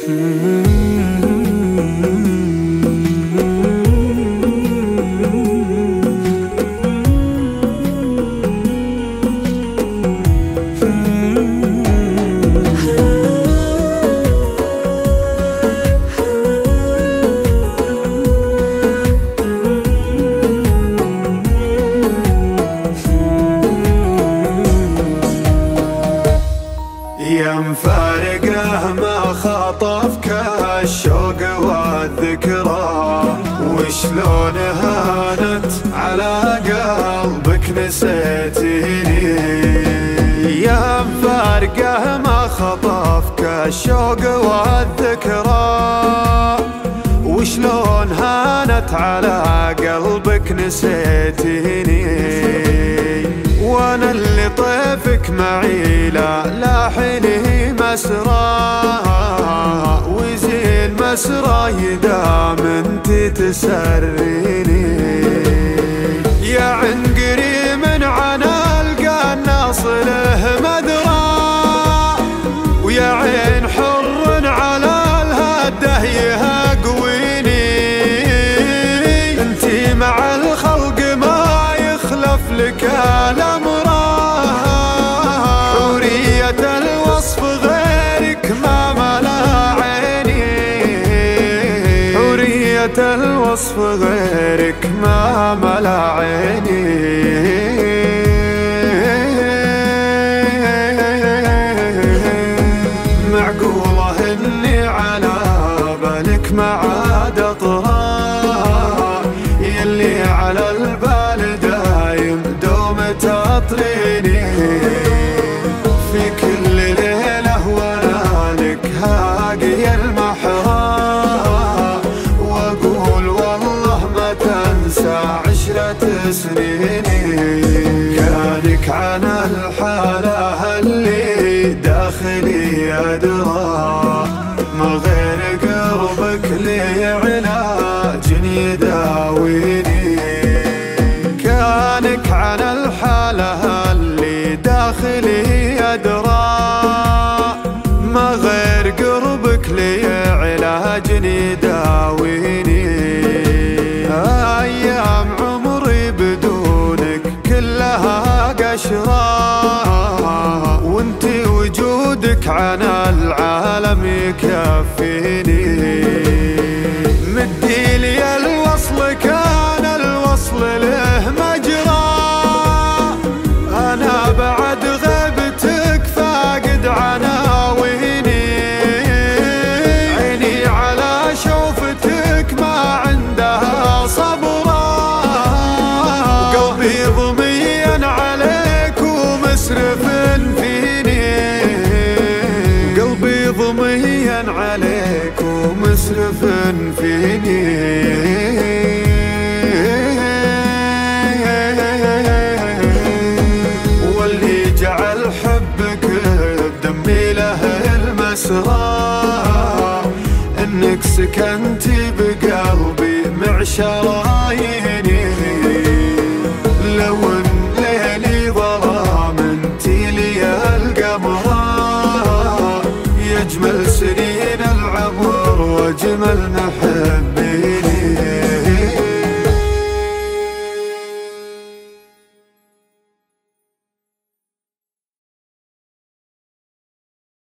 يا مفارقه ما خطفك الشوق والذكرى، وشلون هانت على قلبك نسيتيني. يا مفارقه ما خطفك الشوق والذكرى، وشلون هانت على قلبك نسيتيني. وانا اللي طيفك معي لا حيني مسرى، وزين مسرى يدام انت تسريني. يا عنقري من عنا القى الناص له مدرى، ويا عين حر على الهده يهقويني. انتي مع الخلق ما يخلف لك الامر، حورية الوصف غيرك ما ملا عيني. حورية الوصف غيرك ما ملا عيني. معقولة اني على بالك ما عاد اطرى، يلي على البال دايم دوم تطريني. في كل ليلة وانا لك هاقي المحرى، واقول والله ما تنسى عشرة سنيني. كانك عن الحالة اللي داخلي أدرى، ما غير قربك لي علاج يداويني. كانك عن الحالة اللي داخلي أدرى، ما غير قربك لي علاج يداويني. أيام عمري بدونك كلها قشرة، وانتي وجودك عن العالم يكفيني. مدي لي الوصل كان الوصل له مجرى، أنا بعد غيبتك فاقد عناويني. عيني على شوفتك ما عندها صبرا، قلبي ضميا عليك ومسرف فيني. قلبي ضميا عليك ومسرف فيني. واللي جعل حبك بدمي له المسرى، انك سكنتي بقلبي معشرايني. لو ان ليلي ظلام انتي لي القمرة، يجمل سنين العمر واجمل نحب